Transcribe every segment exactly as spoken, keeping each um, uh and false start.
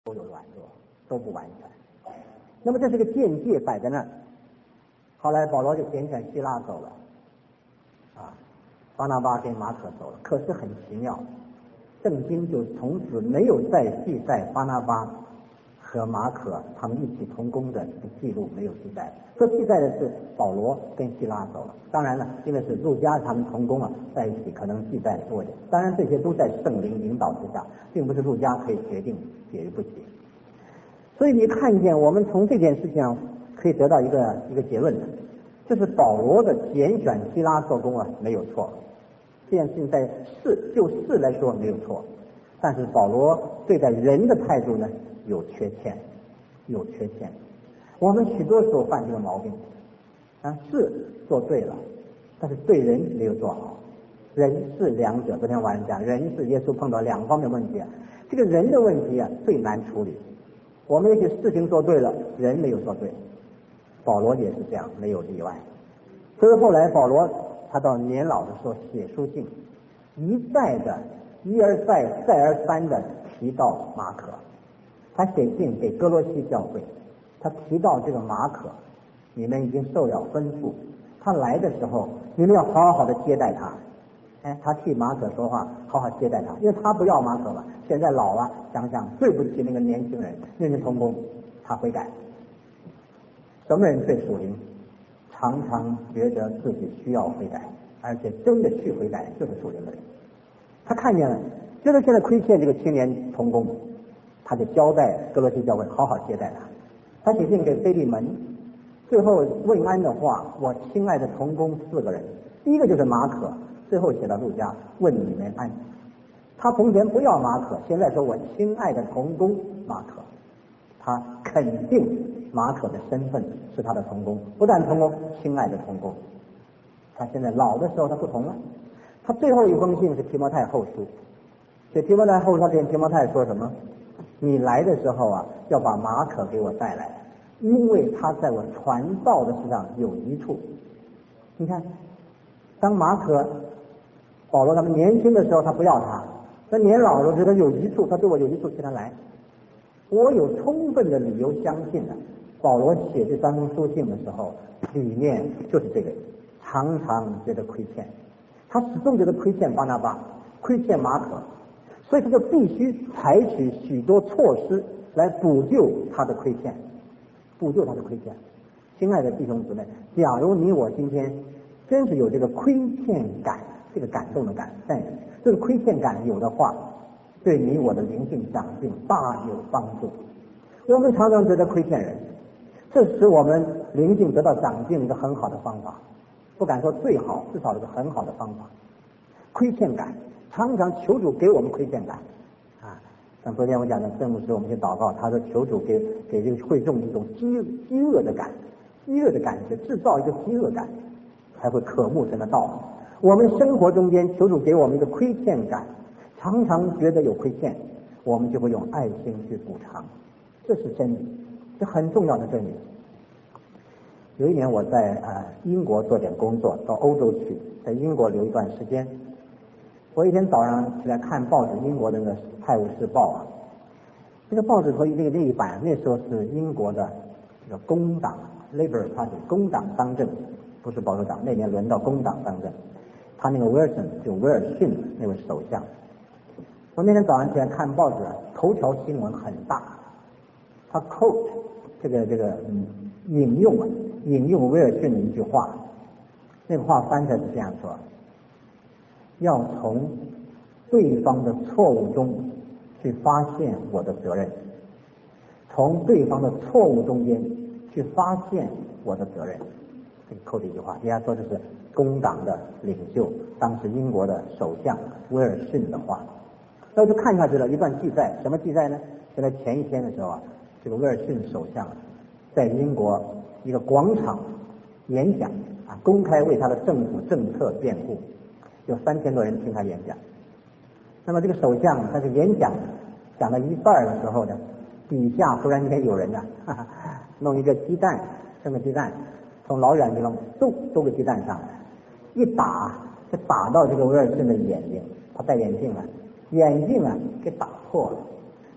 都有软弱，都不完全。那么这是个见解摆在那儿。后来保罗就拣选希拉走了，啊，巴拿巴跟马可走了。可是很奇妙，圣经就从此没有再记载巴拿巴和马可他们一起同工的记录，没有记载。所记载的是保罗跟希拉走了。当然了，因为是路加他们同工啊，在一起可能记载多一点。当然这些都在圣灵引导之下，并不是路加可以决定写与不写。所以你看见我们从这件事情上可以得到一个一个结论的，就是保罗的拣选希拉做工啊没有错，这件事情在事就事来说没有错，但是保罗对待人的态度呢有缺陷，有缺陷。我们许多时候犯这个毛病啊，事做对了，但是对人没有做好。人事两者，昨天晚上讲人是耶稣碰到两方面问题啊，这个人的问题啊最难处理。我们也许事情做对了，人没有做对，保罗也是这样，没有例外。所以后来保罗他到年老的时候写书信，一再的一而再再而三的提到马可。他写信给哥罗西教会，他提到这个马可，你们已经受了吩咐，他来的时候你们要好好的接待他。哎，他替马可说话，好好接待他，因为他不要马可了，现在老了，想想对不起那个年轻人，认真同工，他悔改。什么人最属灵？常常觉得自己需要悔改，而且真的去悔改，就是属灵的人。他看见了，觉得现在亏欠这个青年同工，他就交代哥罗西教会好好接待他。他写信给腓利门，最后问安的话，我亲爱的同工四个人，第一个就是马可，最后写到路加，问你们安。他从前不要马可，现在说我亲爱的同工马可，他肯定马可的身份是他的同工，不但同工，亲爱的同工。他现在老的时候他不同了。他最后一封信是提摩太后书，写提摩太后书，他跟提摩太说什么？你来的时候啊，要把马可给我带来，因为他在我传道的事上有一处。你看，当马可保罗他们年轻的时候，他不要他；他年老的时候觉得有一处，他对我有一处，请他来。我有充分的理由相信的，保罗写这三封书信的时候，里面就是这个，常常觉得亏欠，他始终觉得亏欠巴拿巴，亏欠马可，所以他就必须采取许多措施来补救他的亏欠，补救他的亏欠。亲爱的弟兄姊妹，假如你我今天真是有这个亏欠感，这个感动的感，但这个亏欠感有的话，对你我的灵性长进大有帮助。我们常常觉得亏欠人，这使我们灵性得到长进一个很好的方法，不敢说最好，至少是个很好的方法。亏欠感，常常求主给我们亏欠感啊！像昨天我讲的圣牧师，我们去祷告，他说求主给给这个会众一种饥饥饿的感，饥饿的感觉，制造一个饥饿感，才会渴慕神的道。我们生活中间求主给我们一个亏欠感，常常觉得有亏欠，我们就会用爱心去补偿，这是真理，这很重要的真理。有一年我在呃英国做点工作，到欧洲去，在英国留一段时间。我一天早上起来看报纸，英国的那个《泰晤士报》啊，这个报纸头那个那一版，那时候是英国的这个工党 Labour Party 工党当政，不是保守党，那年轮到工党当政。他那个威尔森就威尔逊那位首相，我那天早上起来看报纸，头条新闻很大，他 quote 这个这个嗯引用啊引用威尔逊的一句话，那个话翻出来是这样说：要从对方的错误中去发现我的责任，从对方的错误中间去发现我的责任。这个扣这句话，人家说这是工党的领袖，当时英国的首相威尔逊的话。那我就看下去了一段记载，什么记载呢？就在前一天的时候啊，这个威尔逊首相在英国一个广场演讲啊，公开为他的政府政策辩护，有三千多人听他演讲。那么这个首相他是演讲讲到一半的时候呢，底下忽然间有人呢、啊，哈哈，弄一个鸡蛋，生个鸡蛋，从老远地方咚丢个鸡蛋上来，一打就打到这个威尔逊的眼睛，他戴眼镜啊，眼镜啊给打破了，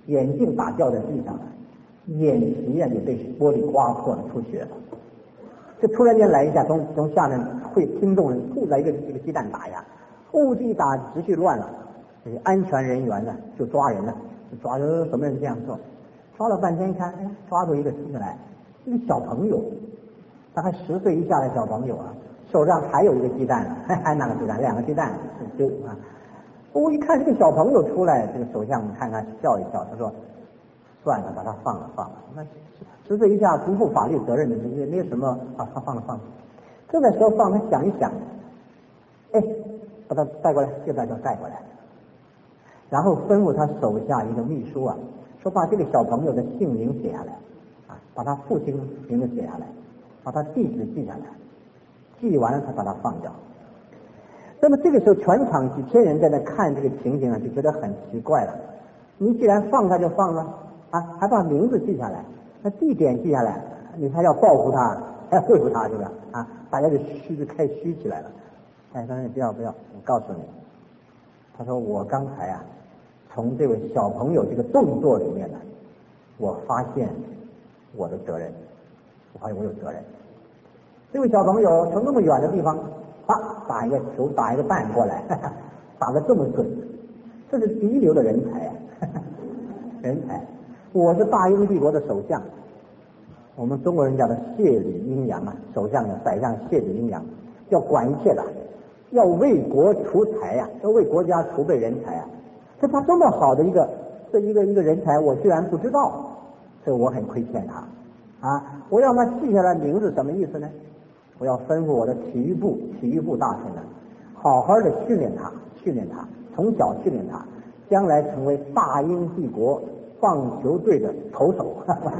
眼镜打掉在地上了，眼皮啊也被玻璃刮破了，出血了。这突然间来一下，从从下面会听众人突来一个这个鸡蛋打呀，呼一打秩序乱了，这些安全人员呢就抓人了，就抓人什么人这样做，抓了半天一看，哎，抓住一个出来，一个小朋友，大概十岁以下的小朋友啊，手上还有一个鸡蛋，还拿个鸡蛋，两个鸡蛋丢啊。我一看这个小朋友出来，这个首相看看笑一笑，他说：“算了，把他放了放了。那十岁以下不负法律责任的，也没有什么啊，他放了放了。这个时候放他想一想，哎，把他带过来，就把他带过来，然后吩咐他手下一个秘书啊，说把这个小朋友的姓名写下来啊，把他父亲名字写下来，把他地址记下来，记完了才把他放掉。”那么这个时候，全场几千人在那看这个情形啊，就觉得很奇怪了。你既然放他就放了啊，还把名字记下来，那地点记下来，你还要报复他，还要对付他，是吧？啊，大家就虚就开虚起来了。哎，他说不要不要，我告诉你，他说我刚才啊，从这位小朋友这个动作里面呢，我发现我的责任，我发现我有责任。这位小朋友从那么远的地方。啊，打一个球，打一个蛋过来，呵呵，打得这么准，这是第一流的人才啊！呵呵，人才，我是大英帝国的首相，我们中国人叫的谢里阴阳啊，首相的宰相谢里阴阳，要管一切的，要为国除才呀、啊，要为国家储备人才啊。这他这么好的一个这一个一个人才，我居然不知道，这我很亏欠他啊！我让他记下来名字，什么意思呢？我要吩咐我的体育部体育部大臣呢，好好的训练他，训练他，从小训练他，将来成为大英帝国棒球队的投手。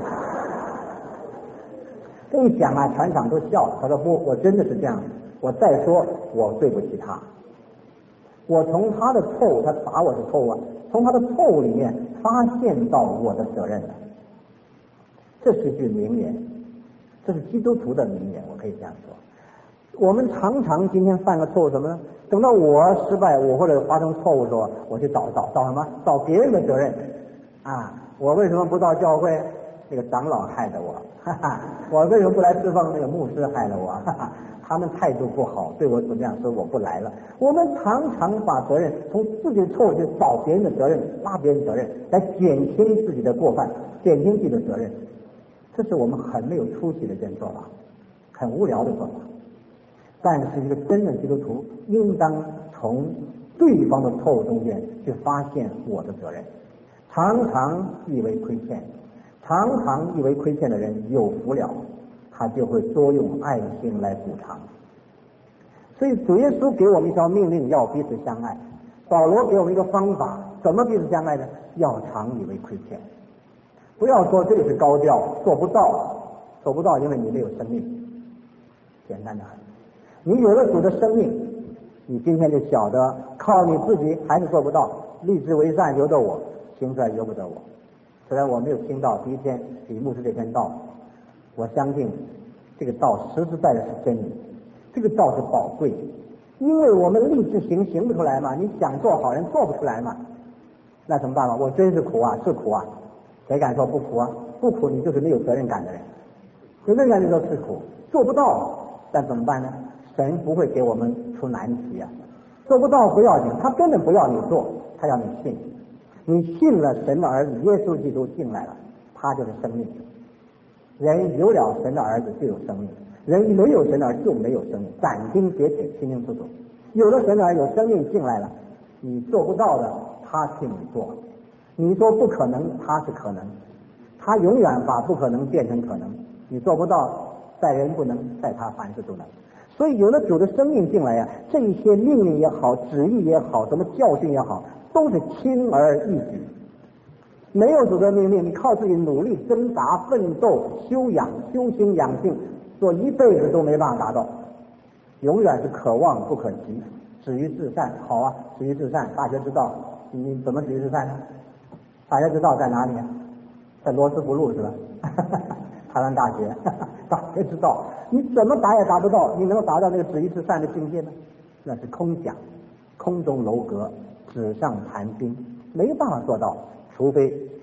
这一讲啊，全场都笑了。他说不，我真的是这样。我再说，我对不起他。我从他的错误，他打我是错误啊，从他的错误里面发现到我的责任了。这是句名言。这是基督徒的名言，我可以这样说。我们常常今天犯个错误什么呢？等到我失败，我或者发生错误的时候，我去找找找什么？找别人的责任啊！我为什么不到教会？那个长老害的我，哈哈！我为什么不来侍奉？那个牧师害了我，哈哈！他们态度不好，对我怎么样，所以我不来了。我们常常把责任从自己的错误去找别人的责任，拉别人责任，来减轻自己的过犯，减轻自己的责任。这是我们很没有出息的一件做法，很无聊的做法。但是一个真正基督徒应当从对方的错误中间去发现我的责任。常常以为亏欠，常常以为亏欠的人有福了，他就会多用爱心来补偿。所以主耶稣给我们一条命令，要彼此相爱。保罗给我们一个方法，怎么彼此相爱呢？要常以为亏欠。不要说这个是高调，做不到，做不到，因为你没有生命。简单的很，你有了主的生命，你今天就晓得靠你自己还是做不到。立志为善由得我，行出来由不得我。虽然我没有听到第一天李牧师这篇道，我相信这个道实实在在是真理，这个道是宝贵，因为我们立志行行不出来嘛，你想做好人做不出来嘛，那什么办法？我真是苦啊，是苦啊。谁敢说不苦啊？不苦，你就是没有责任感的人。有责任感就说是苦，做不到，但怎么办呢？神不会给我们出难题啊！做不到不要紧，他根本不要你做，他要你信。你信了神的儿子耶稣基督进来了，他就是生命。人有了神的儿子就有生命，人没有神的儿子就没有生命，斩钉截铁，清清楚楚。有了神的儿子有生命进来了，你做不到的，他替你做。你说不可能，他是可能，他永远把不可能变成可能。你做不到，在人不能，在他凡事都能。所以有了主的生命进来呀、啊，这一些命令也好，旨意也好，什么教训也好，都是轻而易举。没有主的命令，你靠自己努力挣扎、奋斗、修养、修心养性，做一辈子都没办法达到，永远是可望不可及。止于至善，好啊，止于至善，大学之道，你怎么止于至善呢？大学之道在哪里啊？在罗斯福路是吧？台湾大学，大学之道，你怎么达也达不到，你能够达到那个止于至善的境界呢？那是空想，空中楼阁，纸上谈兵，没办法做到，除非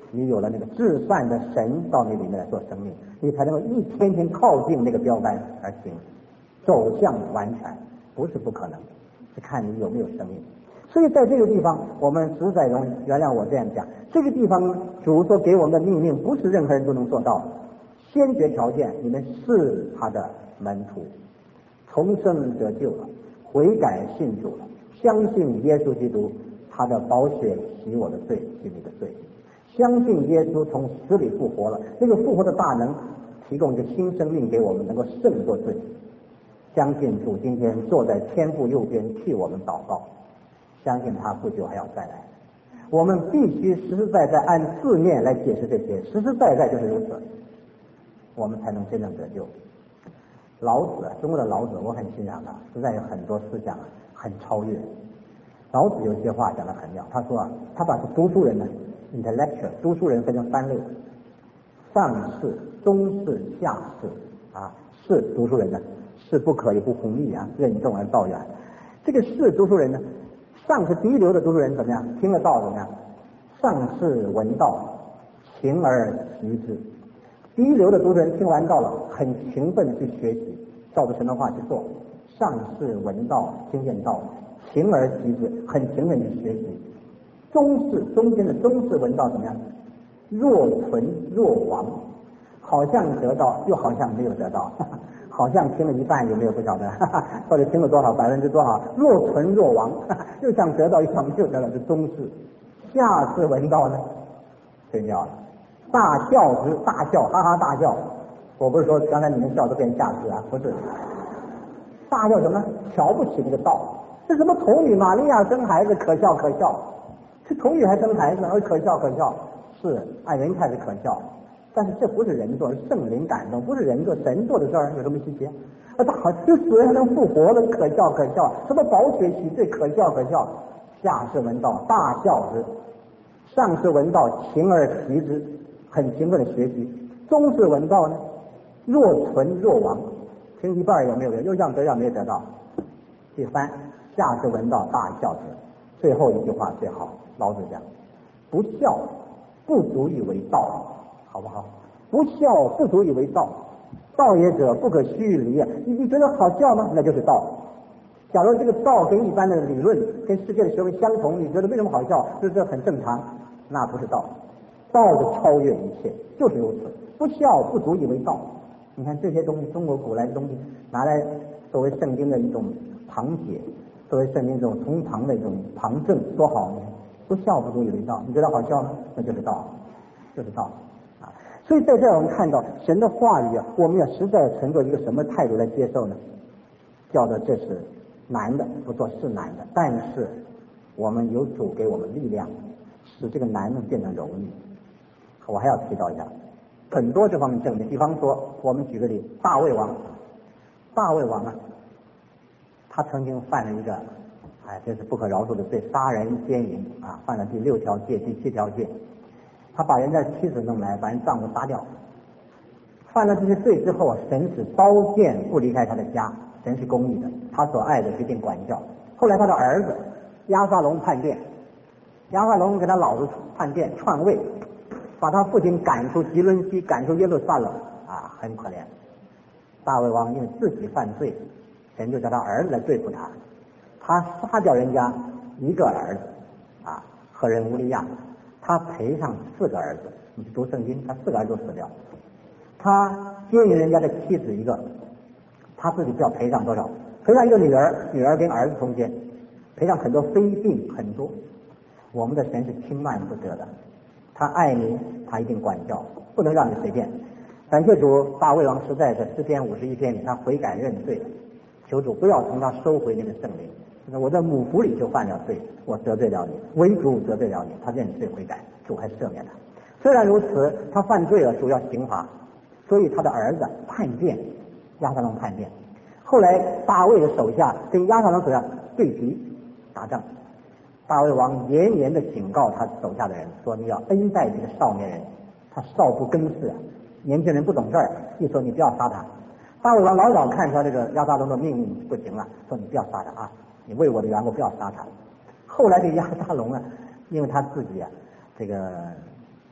你有了那个至善的神到你里面来做生命，你才能够一天天靠近那个标杆而行，走向完全，不是不可能，是看你有没有生命。所以在这个地方，我们实在容原谅我这样讲，这个地方主所给我们的命令不是任何人都能做到的，先决条件，你们是他的门徒，重生得救了，悔改信主了，相信耶稣基督，他的宝血洗我的罪，洗你的罪，相信耶稣从死里复活了，这个复活的大能提供一个新生命给我们，能够胜过罪。相信主今天坐在天父右边替我们祷告，相信他不久还要再来。我们必须实实在在按字面来解释这些，实实在在就是如此，我们才能真正得救。老子，中国的老子我很欣赏他，实在有很多思想很超越。老子有些话讲得很妙，他说啊，他把读书人呢 intellectual 读书人分成三类，上士、中士、下士啊。士读书人呢，士不可以不弘毅啊，任重而道远。这个士读书人呢，上是第一流的读书人怎么样？听了道怎么样？上士闻道，勤而习之。第一流的读书人听完道了，很勤奋的去学习，照着神的话去做。上士闻道，听见道，勤而习之，很勤奋去学习。中士，中间的中士闻道怎么样？若存若亡，好像得到，又好像没有得到，好像听了一半，有没有不晓得？到底听了多少，百分之多少？若存若亡，又想得到，又想没有得到，是中士。下士闻道呢，最妙了，大笑之，大笑，哈哈大笑。我不是说刚才你们笑都变下士啊，不是。大笑什么？瞧不起这个道，这什么童女玛利亚生孩子，可笑可笑。这童女还生孩子，而可笑可笑。是按人看是可笑，但是这不是人做，是圣灵感动，不是人做，神做的事儿，有什么稀奇？啊，他好就死人还能复活了，可笑可笑。什么宝血洗罪，可笑可笑。下士闻道，大笑之；上士闻道，勤而习之，很勤奋的学习；中士闻道呢，若存若亡，听一半有没有人？又想得，又没有得到。第三，下士闻道，大笑之。最后一句话最好，老子讲：不孝不足以为道，好不好？不孝不足以为道，道也者不可虚离啊！你你觉得好笑吗？那就是道。假如这个道跟一般的理论、跟世界的学问相同，你觉得为什么好笑？这这很正常，那不是道。道的超越一切，就是如此。不孝不足以为道。你看这些东西，中国古来的东西，拿来作为圣经的一种旁解，作为圣经这种通旁的一种旁证，多好呢！不孝不足以为道，你觉得好笑吗？那就是道，就是道啊！所以在这儿我们看到神的话语啊，我们要实在存着一个什么态度来接受呢？叫做这是难的，不做是难的，但是我们有主给我们力量，使这个难能变得容易。我还要提到一下很多这方面证明，比方说我们举个例，大卫王，大卫王啊，他曾经犯了一个哎，这是不可饶恕的罪，杀人奸淫啊，犯了第六条戒、第七条戒。他把人家妻子弄来，把人丈夫杀掉。犯了这些罪之后，神使刀剑不离开他的家，神是公义的，他所爱的决定管教。后来他的儿子押沙龙叛变，押沙龙给他老子叛变篡位，把他父亲赶出吉伦西，赶出耶路撒冷啊，很可怜。大卫王因为自己犯罪，神就叫他儿子来对付他。他杀掉人家一个儿子啊，赫人乌利亚，他赔上四个儿子。你读圣经，他四个儿子都死掉。他奸淫人家的妻子一个，他自己不知道赔上多少，赔上一个女儿，女儿跟儿子中间，赔上很多非病很多。我们的神是轻慢不得的，他爱你，他一定管教，不能让你随便。感谢主，大卫王实在是诗篇五十一篇里他悔改认罪，求主不要从他收回那个圣灵。我在母腹里就犯了罪，我得罪了你，唯主得罪了你，他认罪悔改，主还赦免他。虽然如此，他犯罪了，主要刑罚，所以他的儿子叛变，押沙龙叛变。后来大卫的手下跟押沙龙手下对敌打仗，大卫王严严的警告他手下的人说：“你要恩待这个少年人，他少不更事啊，年轻人不懂事儿，一说你不要杀他。”大卫王老早看出来这个押沙龙的命运不行了，说：“你不要杀他啊！你为我的缘故不要杀他。”后来这押沙龙啊，因为他自己啊，这个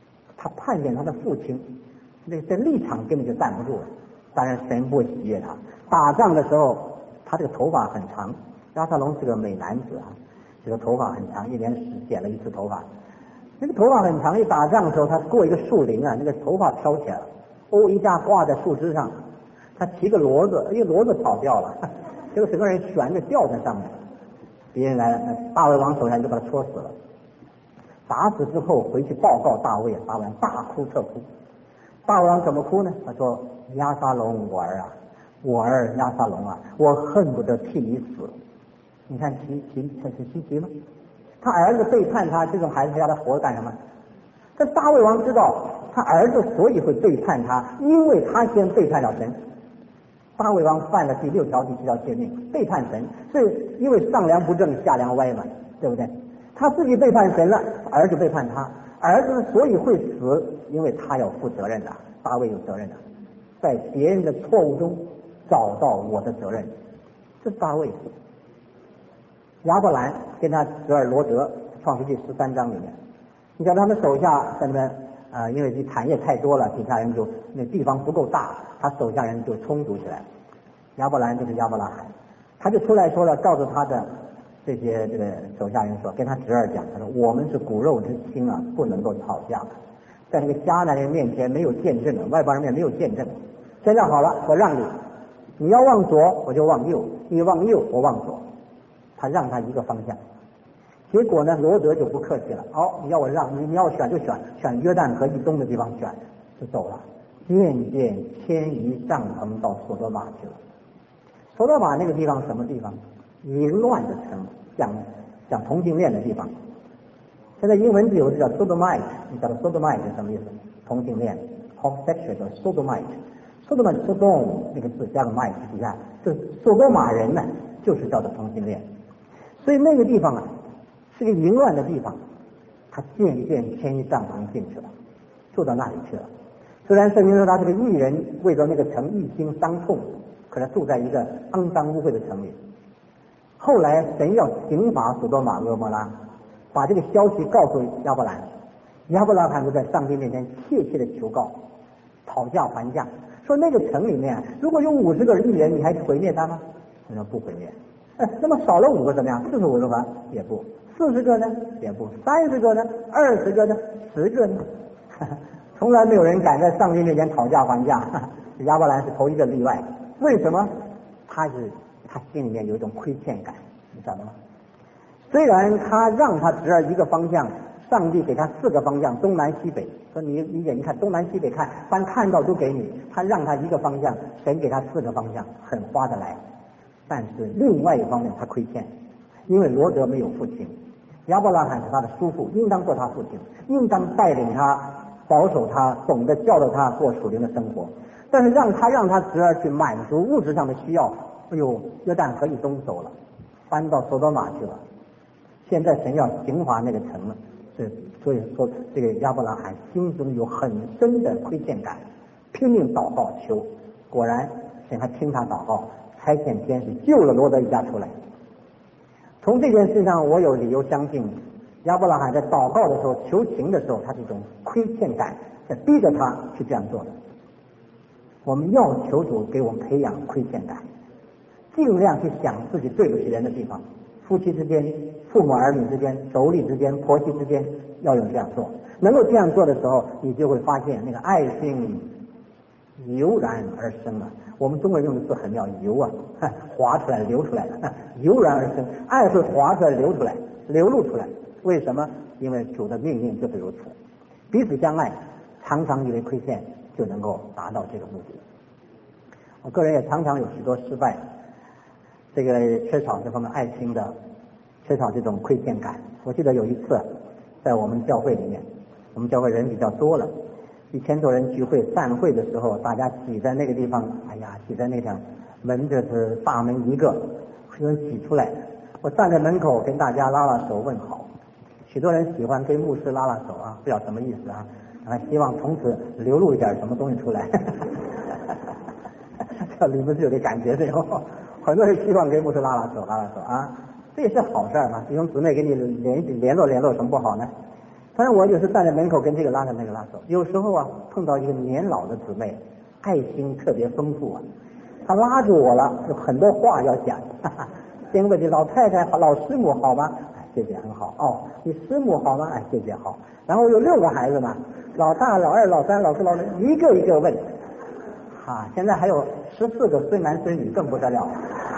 他看见他的父亲，那这立场根本就站不住了。当然神不喜悦他。打仗的时候，他这个头发很长，亚撒龙是个美男子啊，这个头发很长，一年剪了一次头发。那个头发很长，一打仗的时候，他过一个树林啊，那个头发飘起来了，哦一下挂在树枝上，他骑个骡子，因为骡子跑掉了，结果整个人悬着吊在上面。别人来了，那大卫王手下就把他戳死了。打死之后回去报告大卫，大卫王大哭特哭。大卫王怎么哭呢？他说：“押沙龙，我儿啊，我儿押沙龙啊，我恨不得替你死。”你看奇奇这是稀奇吗？他儿子背叛他，这种孩子还要他活干什么？但大卫王知道他儿子所以会背叛他，因为他先背叛了神。大卫王犯了第六条、第七条诫命，背叛神，是因为上梁不正下梁歪嘛，对不对？他自己背叛神了，儿子背叛他，儿子所以会死，因为他要负责任的，大卫有责任的，在别人的错误中找到我的责任，这是大卫。亚伯兰跟他侄儿罗德，创世纪十三章里面，你看他们手下在那边啊、呃，因为这产业太多了，底下人就那地方不够大，他手下人就冲突起来。亚伯兰就是亚伯拉罕，他就出来说了，告诉他的这些这个手下人说，跟他侄儿讲，他说我们是骨肉之亲啊，不能够吵架的，在那个迦南人面前没有见证，外邦人面前没有见证。现在好了，我让你，你要往左我就往右，你往右我往左。他让他一个方向，结果呢，罗德就不客气了。哦，你要我让你，你要选就选，选约旦河以东的地方选，就走了。渐渐迁移帐篷到索多玛去了。索多玛那个地方什么地方？淫乱的城，讲讲同性恋的地方。现在英文字有个叫 sodomite， 你知道 sodomite 是什么意思？同性恋 homosexual 叫 sodomite。sodomite sodom 那个字加个 mite 底下，就是索多玛人呢，就是叫做同性恋。所以那个地方啊，是个淫乱的地方，他渐渐迁移帐篷进去了，住到那里去了。虽然圣经说他是个义人，为着那个城一心伤痛，可是住在一个肮脏污秽的城里。后来神要刑罚索多玛、蛾摩拉，把这个消息告诉亚伯兰，亚伯拉罕就在上帝面前切切的求告，讨价还价，说那个城里面如果有五十个义人，你还毁灭他吗？他说不毁灭。哎，那么少了五个怎么样？四十五个吧，也不；四十个呢，也不；三十个呢，二十个呢，十个呢，从来没有人敢在上帝面前讨价还价。亚伯兰是头一个例外。为什么？他是他心里面有一种亏欠感，你知道吗？虽然他让他侄儿一个方向，上帝给他四个方向，东南西北，说你你眼睛看东南西北看，凡看到都给你。他让他一个方向，神给他四个方向，很划得来。但是另外一方面他亏欠，因为罗德没有父亲，亚伯拉罕是他的叔父，应当做他父亲，应当带领他、保守他，懂得教导他过属灵的生活。但是让他让他侄儿去满足物质上的需要，哎呦，约旦河以东走了，搬到索多玛去了。现在神要刑罚那个城了，是所以说这个亚伯拉罕心中有很深的亏欠感，拼命祷告求，果然神还听他祷告，差遣天使救了罗德一家出来。从这件事上，我有理由相信，亚伯拉罕在祷告的时候、求情的时候，他这种亏欠感在逼着他去这样做的。我们要求主给我们培养亏欠感，尽量去想自己对不起人的地方，夫妻之间、父母儿女之间、妯娌之间、婆媳之间，要有这样做。能够这样做的时候，你就会发现那个爱心油然而生了。我们中国人用的字很妙，油啊，滑出来、流出来的，油然而生，爱会滑出来、流出来、流露出来。为什么？因为主的命令就是如此。彼此相爱，常常以为亏欠就能够达到这个目的。我个人也常常有许多失败，这个缺少这方面爱心的，缺少这种亏欠感。我记得有一次在我们教会里面，我们教会人比较多了，一千多人聚会散会的时候，大家挤在那个地方，哎呀，挤在那条门，这是大门一个，有人挤出来，我站在门口跟大家拉拉手问好。许多人喜欢跟牧师拉拉手啊，不知道什么意思啊，啊，希望从此流露一点什么东西出来。这里面是有这感觉，这种很多人希望跟牧师拉拉手，拉拉手啊，这也是好事嘛。弟兄姊妹给你联联络联络，什么不好呢？ 反正我有时站在门口跟这个拉着那个拉手，有时候啊碰到一个年老的姊妹，爱心特别丰富啊，她拉住我了，有很多话要讲。哈哈，先问这老太太老师母好吗？哎，谢谢很好。哦，你师母好吗？哎，谢谢好。然后有六个孩子嘛，老大、老二、老三、老四、老五，一个一个问。啊，现在还有十四个孙男孙女，更不得了。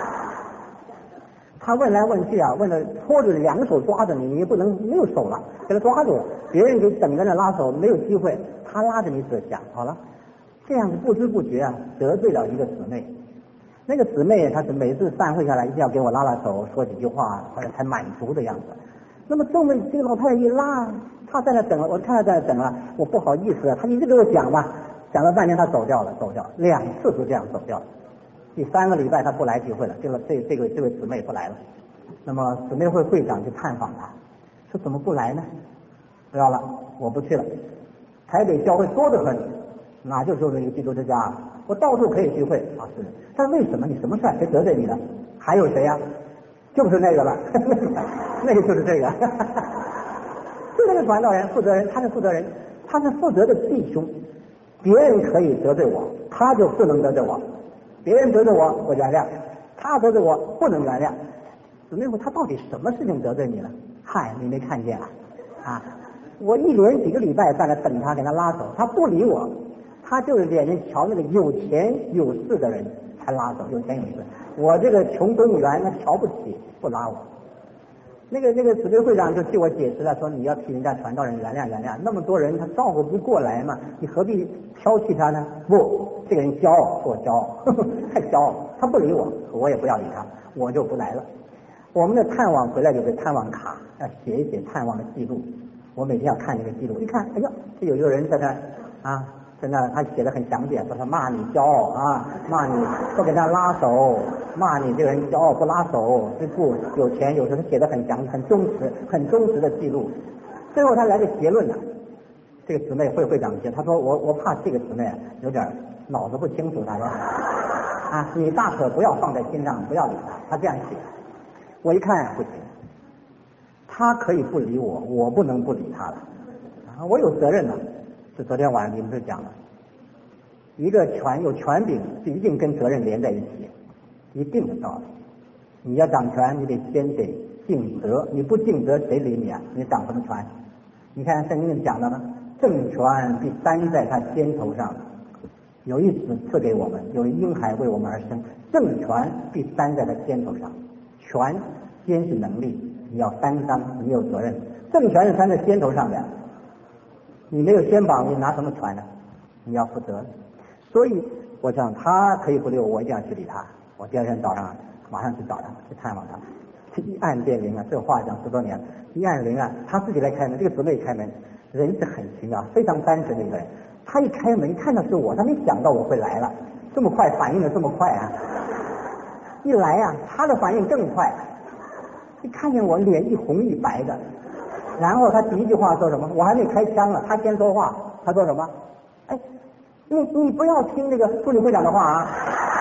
他问来问去啊，问的拖着两手抓着你，你也不能没有手了，给他抓住，别人给等着那拉手，没有机会，他拉着你只讲好了，这样子不知不觉啊得罪了一个姊妹。那个姊妹她是每次散会下来一定要给我拉拉手，说几句话，后来才满足的样子。那么这么这个老太太一拉，她在那等了，我看她在那等了，我不好意思，她一直给我讲吧，讲了半天她走掉了，走掉了，两次都这样走掉了。第三个礼拜她不来聚会了，这个这这个这位姊妹不来了。那么姊妹会会长去探访她，说怎么不来呢？不要了，我不去了。台北教会多得很，哪就就是一个基督之家，我到处可以聚会啊，是的。但为什么你什么事谁得罪你了？还有谁呀、啊？就是那个了，那个就是这个，就那个传道人负责人，他是负责人，他是负责的弟兄，别人可以得罪我，他就不能得罪我。别人得罪我，我原谅；他得罪我，不能原谅。姊妹们，他到底什么事情得罪你了？嗨，你没看见啊？啊，我一连几个礼拜在那等他，给他拉手，他不理我，他就是眼睛瞧那个有钱有势的人才拉手，有钱有势。我这个穷公务员，那瞧不起，不拉我。那个那个姊妹会长就替我解释了，说你要替人家传道人原谅原谅，那么多人他照顾不过来嘛，你何必挑剔他呢？不，这个人骄傲，说我骄傲，呵呵，太骄傲，他不理我，我也不要理他，我就不来了。我们的探望回来有个探望卡，要写一写探望的记录。我每天要看这个记录，一看，哎呀，这有一个人在那啊，在那他写的很详细，说他骂你骄傲啊，骂你不给他拉手，骂你这个人骄傲不拉手，这不有钱有时候他写的很详细，很忠实，很忠实的记录。最后他来个结论了，这个姊妹会会长写，他说我我怕这个姊妹有点脑子不清楚，他说啊，你大可不要放在心上，不要理他，他这样写。我一看不行，他可以不理我，我不能不理他了，啊，我有责任的。是昨天晚上你们就讲了，一个权有权柄是一定跟责任连在一起，一定的道理。你要掌权，你得先得尽责，你不尽责谁理你啊？你掌什么权？你看圣经里讲的呢，政权必担在他肩头上，有一子赐给我们，有一婴孩为我们而生，政权必担在他肩头上。权先是能力，你要担当，你有责任。政权是担在肩头上的，你没有肩膀，你拿什么权呢？你要负责。所以我想他可以不理我，我一定要去理他。我第二天早上马上去找他，去探望他。一按电铃啊，这话讲十多年了，一按铃啊，他自己来开门，这个姊妹开门，人是很奇妙，非常单纯的一个人。他一开门看到是我，他没想到我会来了，这么快反应的这么快啊！一来啊，他的反应更快，一看见我脸一红一白的，然后他第一句话说什么？我还没开枪了，他先说话，他说什么？哎，你你不要听那个助理会长的话啊！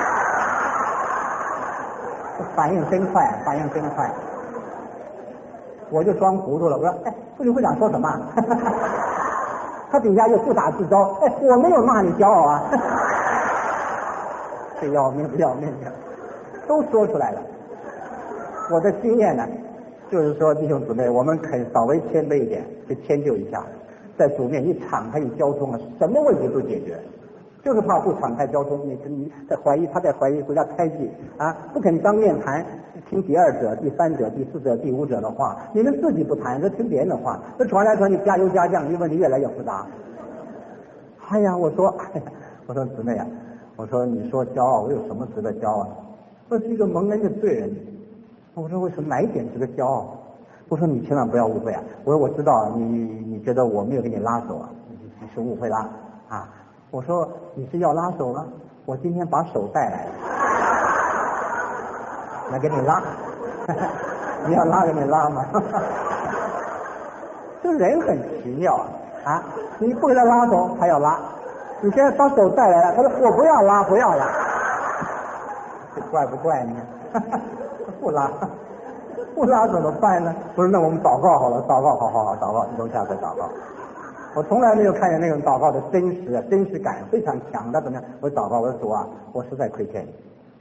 反应真快，反应真快，我就装糊涂了。我说，哎，助理会长说什么？他底下就自打自招，哎，我没有骂你骄傲啊！这要命不要命的，都说出来了。我的经验呢，就是说弟兄姊妹，我们肯稍微谦卑一点，去迁就一下，在主面一敞开一交通啊，什么问题都解决。就是怕不敞开交通，你你在怀疑，他在怀疑国家猜忌啊，不肯当面谈，听第二者、第三者、第四者、第五者的话，你们自己不谈，就听别人的话，这传来传去加油加酱，你问题越来越复杂。哎呀，我说，哎呀，我说姊妹啊，我说你说骄傲，我有什么值得骄傲？我是一个蒙恩的罪人。我说为什么哪一点值得骄傲？我说你千万不要误会啊！我说我知道你你觉得我没有给你拉手啊，你是误会啦啊！我说你是要拉手了，我今天把手带来了，来给你拉，你要拉给你拉吗？这人很奇妙啊！啊，你不给他拉手，他要拉；你现在把手带来了，他说我不要拉，不要拉，这怪不怪呢？不拉， 不拉怎么办呢？不是，那我们祷告好了，祷告，好好好，祷告，一头下在祷告。我从来没有看见那种祷告的真实啊，真实感非常强。他怎么样？我祷告，我说主啊，我实在亏欠你，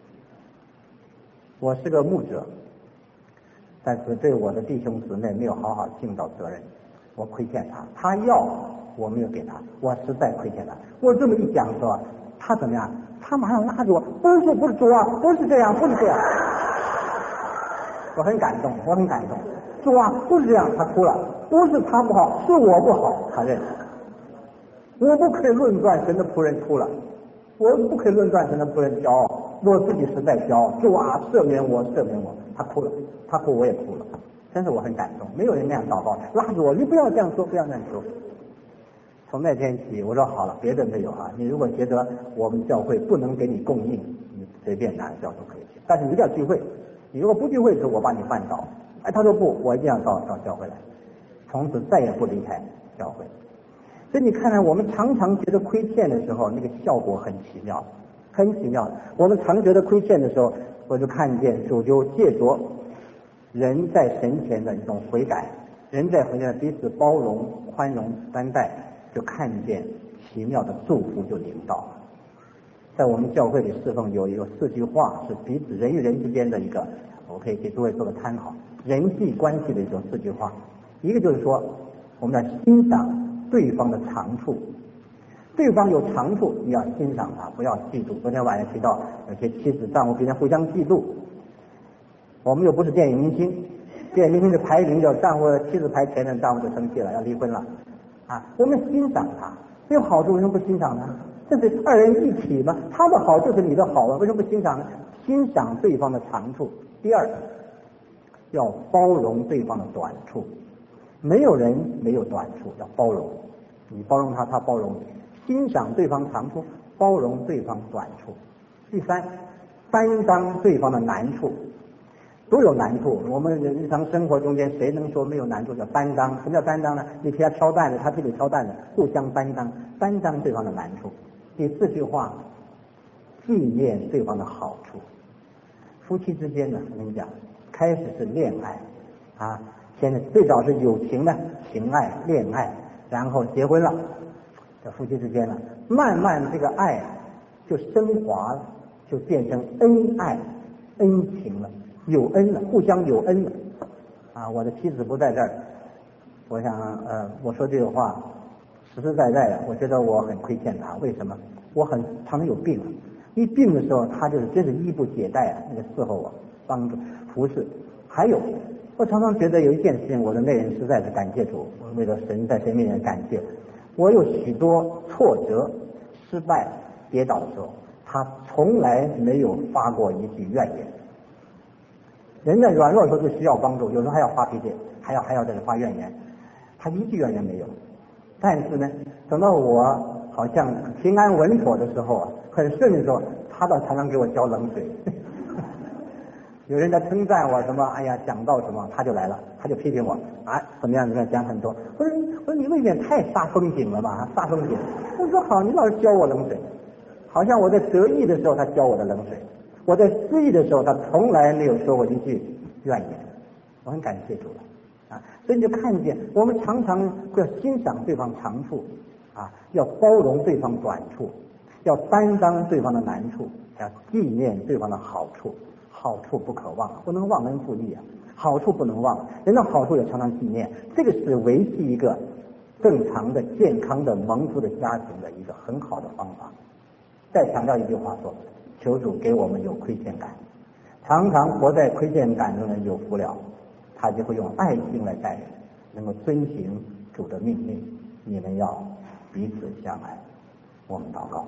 我是个牧者，但是对我的弟兄姊妹没有好好尽到责任，我亏欠他，他要我没有给他，我实在亏欠他。我这么一讲说，他怎么样？他马上拉着我，不是不是主啊，不是这样，不是这样。我很感动，我很感动。主啊，不是这样，他哭了。不是他不好，是我不好，他认。我不可以论断神的仆人哭了，我不可以论断神的仆人骄傲，我自己实在骄傲。主啊，赦免我，赦免我。他哭了，他哭我也哭了，真是我很感动。没有人那样祷告，拉着我，你不要这样说，不要这样说。从那天起，我说好了，别的没有啊。你如果觉得我们教会不能给你供应，你随便拿教都可以去，但是你一定要聚会。你如果不聚会的时候，我把你绊倒。哎，他说不，我一定要到到教会来，从此再也不离开教会。所以你看看，我们常常觉得亏欠的时候，那个效果很奇妙，很奇妙。我们常觉得亏欠的时候，我就看见主就借着人在神前的一种悔改，人在回前彼此包容、宽容、担待，就看见奇妙的祝福就临到了。在我们教会里侍奉有有四句话是彼此人与人之间的一个，我可以给诸位做个参考，人际关系的一种四句话。一个就是说，我们要欣赏对方的长处，对方有长处，你要欣赏他，不要嫉妒。昨天晚上提到有些妻子丈夫之间互相嫉妒，我们又不是电影明星，电影明星的排名叫丈夫妻子排前面，丈夫就生气了，要离婚了啊。我们欣赏他，有好处为什么不欣赏呢？这是二人一体嘛，他的好就是你的好啊，为什么不欣赏呢？欣赏对方的长处。第二，要包容对方的短处，没有人没有短处，要包容，你包容他，他包容你。欣赏对方长处，包容对方短处。第三，担当对方的难处，都有难处。我们日常生活中间谁能说没有难处？叫担当。什么叫担当呢？你替他挑担子，他替你挑担子，互相担当，担当对方的难处。第四句话，纪念对方的好处。夫妻之间呢，我跟你讲，开始是恋爱啊，现在最早是友情的情爱、恋爱，然后结婚了，这夫妻之间呢，慢慢这个爱就升华了，就变成恩爱、恩情了，有恩了，互相有恩了啊！我的妻子不在这儿，我想呃，我说这个话实实在在的，我觉得我很亏欠他。为什么？我很常常有病，一病的时候，他就是真是衣不解带啊，那个伺候我，帮助服侍。还有，我常常觉得有一件事情，我的内人实在是感谢主，我为了神在神面前感谢。我有许多挫折、失败、跌倒的时候，他从来没有发过一句怨言。人在软弱的时候就需要帮助，有时候还要发脾气，还要还要在这发怨言，他一句怨言没有。但是呢，等到我好像平安稳妥的时候啊，很顺的时候，他倒常常给我浇冷水。有人在称赞我什么，哎呀，讲到什么他就来了，他就批评我啊，怎么样怎么样，讲很多。我说我说你未免太煞风景了吧，煞风景。我说好，你老是浇我冷水，好像我在得意的时候他浇我的冷水，我在失意的时候他从来没有说过一句怨言。我很感谢主了啊，所以你就看见我们常常要欣赏对方长处啊，要包容对方短处，要担当对方的难处，要纪念对方的好处。好处不可忘，不能忘恩负义啊！好处不能忘，人的好处也常常纪念，这个是维系一个正常的、健康的、蒙福的家庭的一个很好的方法。再强调一句话说，求主给我们有亏欠感，常常活在亏欠感中的人有福了，他就会用爱心来待人，能够遵行主的命令。你们要彼此相爱。我们祷告。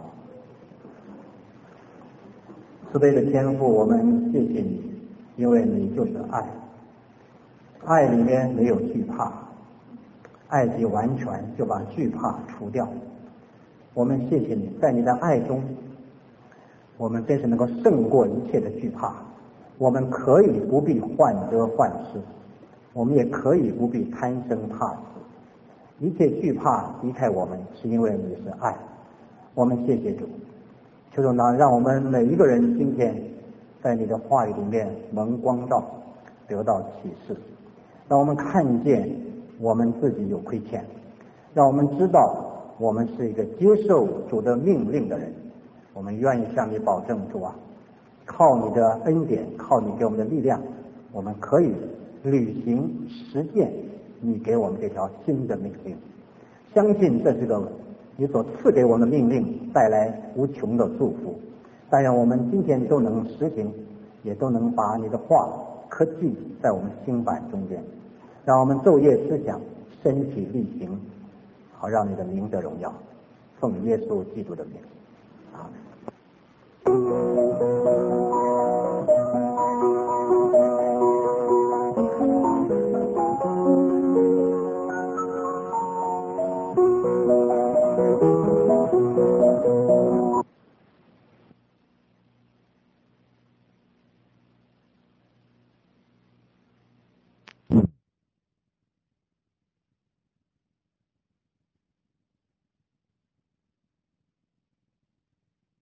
慈悲的天父，我们谢谢你，因为你就是爱，爱里面没有惧怕，爱既完全就把惧怕除掉。我们谢谢你，在你的爱中，我们真是能够胜过一切的惧怕，我们可以不必患得患失，我们也可以不必贪生怕死，一切惧怕离开我们，是因为你是爱。我们谢谢主，求主呢，让我们每一个人今天在你的话语里面蒙光照， 得到启示，让我们看见我们自己有亏欠，让我们知道我们是一个接受主的命令的人。我们愿意向你保证，主啊，靠你的恩典，靠你给我们的力量，我们可以履行实践你给我们这条新的命令。相信这是个你所赐给我们的命令，带来无穷的祝福。但愿我们今天都能实行，也都能把你的话刻记在我们心版中间，让我们昼夜思想，身体力行，好让你的名得荣耀。奉耶稣基督的名，阿门。